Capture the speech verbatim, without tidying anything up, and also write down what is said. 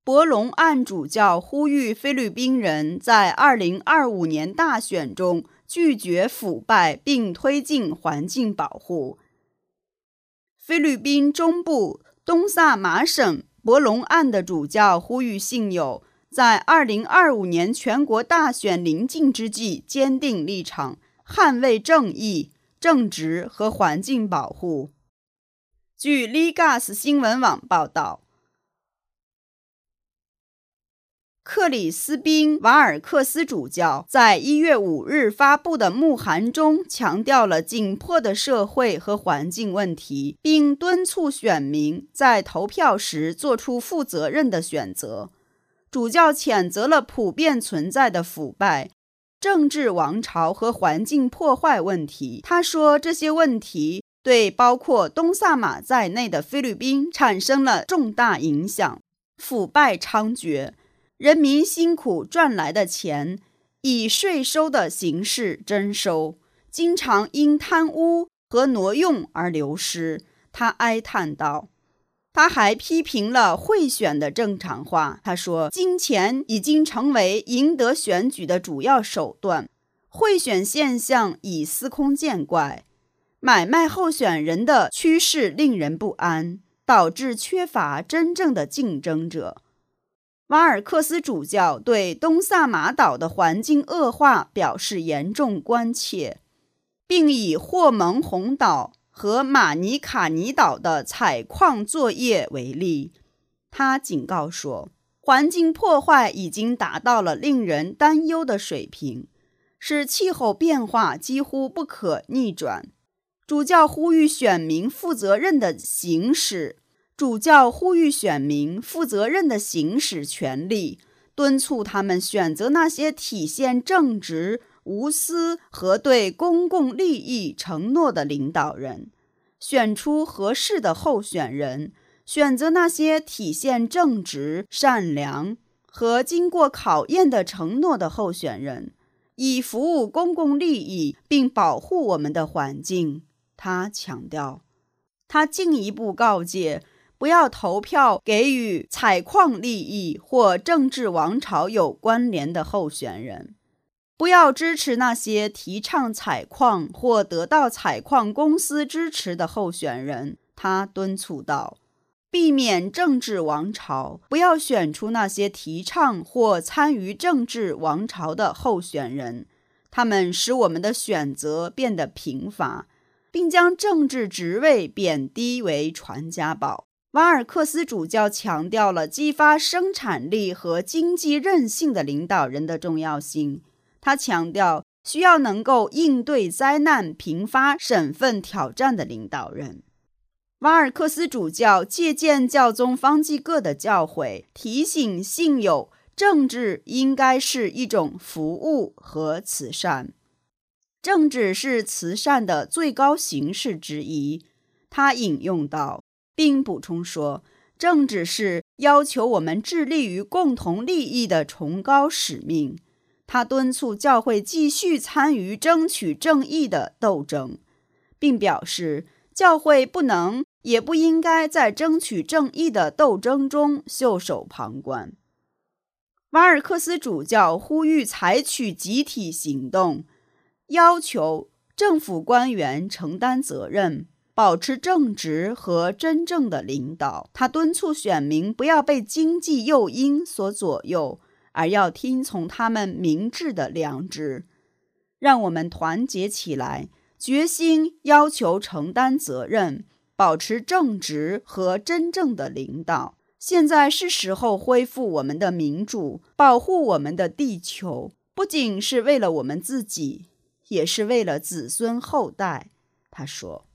博隆案主教呼吁菲律宾人在二零二五年大选中拒绝腐败并推进环境保护。菲律宾中部东萨马省博隆案的主教呼吁信友在二零二五年全国大选临近之际坚定立场，捍卫正义、正直和环境保护。据 Ligas 新闻网报道，克里斯宾·瓦尔克斯主教在一月五日发布的牧函中强调了紧迫的社会和环境问题，并敦促选民在投票时做出负责任的选择。主教谴责了普遍存在的腐败、政治王朝和环境破坏问题。他说，这些问题对包括东萨马在内的菲律宾产生了重大影响。腐败猖獗，人民辛苦赚来的钱以税收的形式征收，经常因贪污和挪用而流失。他哀叹道。他还批评了贿选的正常化。他说，金钱已经成为赢得选举的主要手段，贿选现象已司空见惯，买卖候选人的趋势令人不安，导致缺乏真正的竞争者。瓦尔克斯主教对东萨马岛的环境恶化表示严重关切，并以霍蒙洪岛和马尼卡尼岛的采矿作业为例。他警告说，环境破坏已经达到了令人担忧的水平，使气候变化几乎不可逆转。主教呼吁选民负责任的行使主教呼吁选民负责任地行使权利，敦促他们选择那些体现正直、无私和对公共利益承诺的领导人，选出合适的候选人，选择那些体现正直、善良和经过考验的承诺的候选人，以服务公共利益并保护我们的环境。他强调，他进一步告诫，不要投票给与采矿利益或政治王朝有关联的候选人，不要支持那些提倡采矿或得到采矿公司支持的候选人。他敦促道，避免政治王朝，不要选出那些提倡或参与政治王朝的候选人，他们使我们的选择变得贫乏，并将政治职位贬低为传家宝。瓦尔克斯主教强调了激发生产力和经济韧性的领导人的重要性。他强调需要能够应对灾难、频发身份挑战的领导人。瓦尔克斯主教借鉴教宗方济各的教诲，提醒信友，政治应该是一种服务和慈善。政治是慈善的最高形式之一。他引用道，并补充说，政治是要求我们致力于共同利益的崇高使命。他敦促教会继续参与争取正义的斗争，并表示教会不能也不应该在争取正义的斗争中袖手旁观。瓦尔克斯主教呼吁采取集体行动，要求政府官员承担责任，保持正直和真正的领导。他敦促选民不要被经济诱因所左右，而要听从他们明智的良知。让我们团结起来，决心要求承担责任，保持正直和真正的领导。现在是时候恢复我们的民主，保护我们的地球，不仅是为了我们自己，也是为了子孙后代。他说。